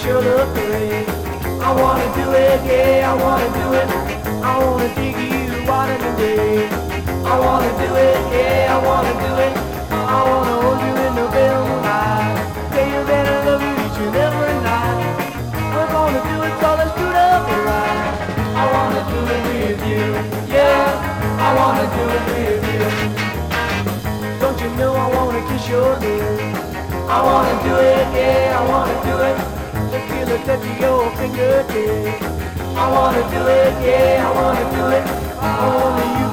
your love parade. I wanna do it, yeah, I wanna do it. I wanna dig you out in the day. I wanna do it, yeah, I wanna do it. I wanna hold you in the bed of the night. Tell you that I love you each and every night. We're gonna do it, so let's do it up right. I wanna do it with you, yeah, I wanna do it with you. Don't you know I wanna kiss your lips? I wanna do it, yeah, I wanna do it. To feel the touch of your fingertips. I wanna do it, yeah, I wanna do it. Only you